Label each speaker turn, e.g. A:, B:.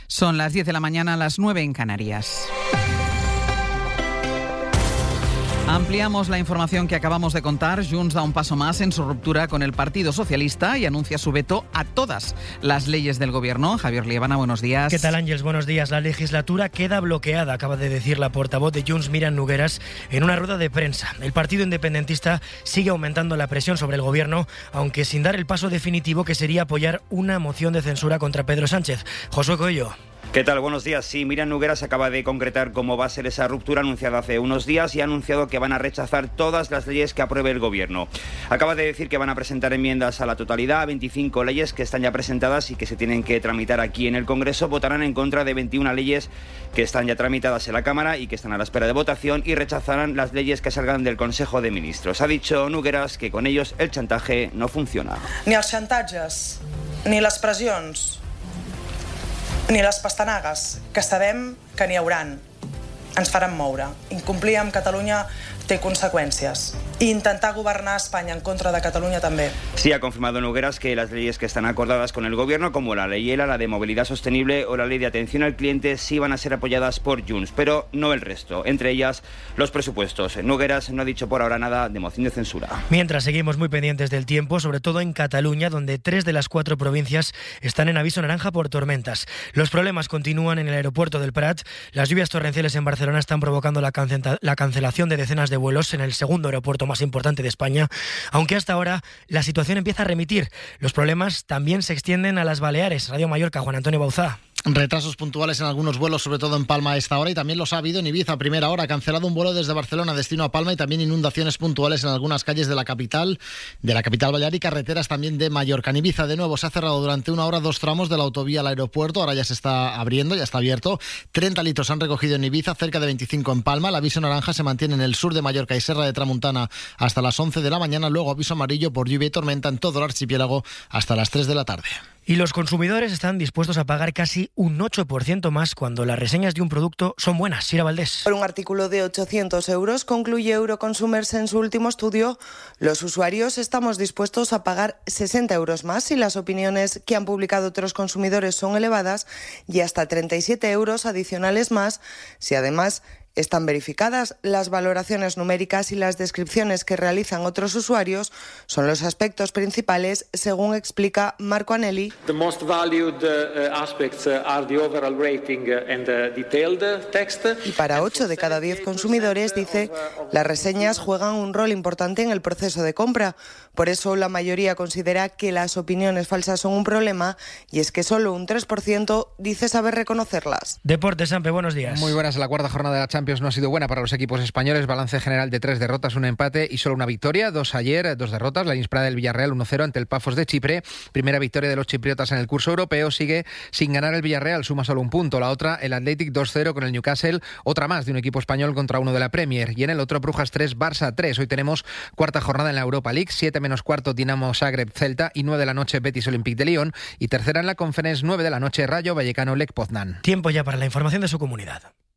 A: Son las 10 de la mañana, las 9 en Canarias. Ampliamos la información que acabamos de contar. Junts da un paso más en su ruptura con el Partido Socialista y anuncia su veto a todas las leyes del Gobierno. Javier Liebana, buenos días.
B: ¿Qué tal, Ángeles? Buenos días. La legislatura queda bloqueada, acaba de decir la portavoz de Junts, Míriam Nogueras, en una rueda de prensa. El partido independentista sigue aumentando la presión sobre el Gobierno, aunque sin dar el paso definitivo que sería apoyar una moción de censura contra Pedro Sánchez. Josué Coello.
C: ¿Qué tal? Buenos días. Sí, Míriam Nogueras acaba de concretar cómo va a ser esa ruptura anunciada hace unos días y ha anunciado que van a rechazar todas las leyes que apruebe el Gobierno. Acaba de decir que van a presentar enmiendas a la totalidad, 25 leyes que están ya presentadas y que se tienen que tramitar aquí en el Congreso. Votarán en contra de 21 leyes que están ya tramitadas en la Cámara y que están a la espera de votación, y rechazarán las leyes que salgan del Consejo de Ministros. Ha dicho Nogueras que con ellos el chantaje no funciona.
D: Ni els xantatges, ni les pressions, ni les pastanagues, que sabem que n'hi hauran, ens faran moure. Incomplir amb Catalunya té conseqüències. I intentar governar Espanya en contra de Catalunya també.
C: Sí, ha confirmado Nogueras que las leyes que están acordadas con el Gobierno, como la ley ELA, la de movilidad sostenible o la ley de atención al cliente, sí van a ser apoyadas por Junts, pero no el resto, entre ellas los presupuestos. Nogueras no ha dicho por ahora nada de moción de censura.
B: Mientras, seguimos muy pendientes del tiempo, sobre todo en Cataluña, donde 3 de las 4 provincias están en aviso naranja por tormentas. Los problemas continúan en el aeropuerto del Prat. Las lluvias torrenciales en Barcelona están provocando la cancelación de decenas de vuelos en el segundo aeropuerto más importante de España, aunque hasta ahora la situación empieza a remitir. Los problemas también se extienden a las Baleares. Radio Mallorca, Juan Antonio Bauzá.
E: Retrasos puntuales en algunos vuelos, sobre todo en Palma a esta hora, y también los ha habido en Ibiza a primera hora. Cancelado un vuelo desde Barcelona destino a Palma, y también inundaciones puntuales en algunas calles de la capital balear y carreteras también de Mallorca. En Ibiza, de nuevo, se ha cerrado durante una hora 2 tramos de la autovía al aeropuerto. Ahora ya se está abriendo, ya está abierto. 30 litros han recogido en Ibiza, cerca de 25 en Palma. El aviso naranja se mantiene en el sur de Mallorca y Serra de Tramuntana hasta las 11 de la mañana. Luego aviso amarillo por lluvia y tormenta en todo el archipiélago hasta las 3 de la tarde.
B: Y los consumidores están dispuestos a pagar casi un 8% más cuando las reseñas de un producto son buenas. Sira Valdés.
F: Por un artículo de 800 euros, concluye Euroconsumers en su último estudio, los usuarios estamos dispuestos a pagar 60 euros más si las opiniones que han publicado otros consumidores son elevadas, y hasta 37 euros adicionales más si además están verificadas. Las valoraciones numéricas y las descripciones que realizan otros usuarios son los aspectos principales, según explica Marco Anelli.
G: The most valued aspects are the overall rating and the detailed text.
F: Y para 8 de cada 10 consumidores, dice, las reseñas juegan un rol importante en el proceso de compra. Por eso la mayoría considera que las opiniones falsas son un problema, y es que solo un 3% dice saber reconocerlas.
B: Deportes, Sampe, buenos días.
H: Muy buenas. La cuarta jornada de la Champions no ha sido buena para los equipos españoles. Balance general de 3 derrotas, un empate y solo una victoria. 2 ayer, 2 derrotas. La inesperada del Villarreal 1-0 ante el Pafos de Chipre. Primera victoria de los chipriotas en el curso europeo. Sigue sin ganar el Villarreal, suma solo un punto. La otra, el Athletic 2-0 con el Newcastle. Otra más de un equipo español contra uno de la Premier. Y en el otro, Brujas 3, Barça 3. Hoy tenemos cuarta jornada en la Europa League. 7 menos cuarto, Dinamo Zagreb Celta. Y 9 de la noche, Betis Olympique de Lyon. Y tercera en la Conference, 9 de la noche, Rayo Vallecano Lech Poznan.
B: Tiempo ya para la información de su comunidad.